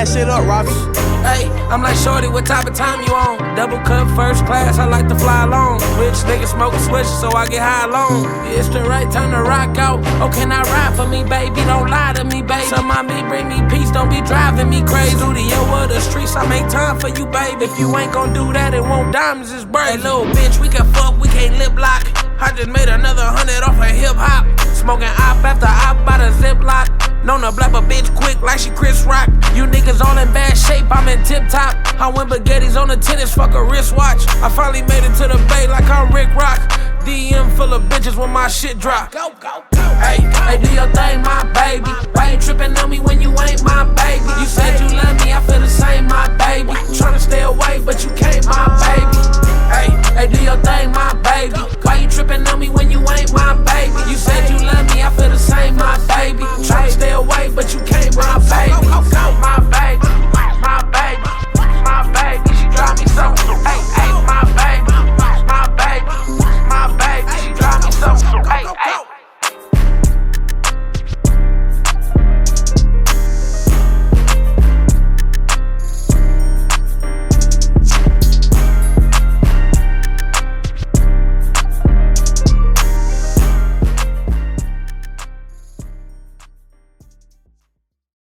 that shit up, Robbie. Hey, I'm like shorty, what type of time you on? Double cup, first class, I like to fly alone. Rich nigga smoke a switch, so I get high alone. It's the right time to rock out. Oh, can I ride for me, baby? Don't lie to me, baby. Some of me bring me peace, don't be driving me crazy. Studio of the streets, I make time for you, baby. If you ain't gon' do that, it won't diamonds, it's brave. Hey, little bitch, we can fuck, we can't lip lock. I just made another 100 off of hip hop. Smoking op after op by the Ziploc. Known to blap a bitch quick like she Chris Rock. You niggas all in bad shape, I'm in tip top. I went baguettes on the tennis, fuck a wristwatch. I finally made it to the bay like I'm Rick Rock. DM full of bitches when my shit drop. Go, go, go. Hey, do your thing, my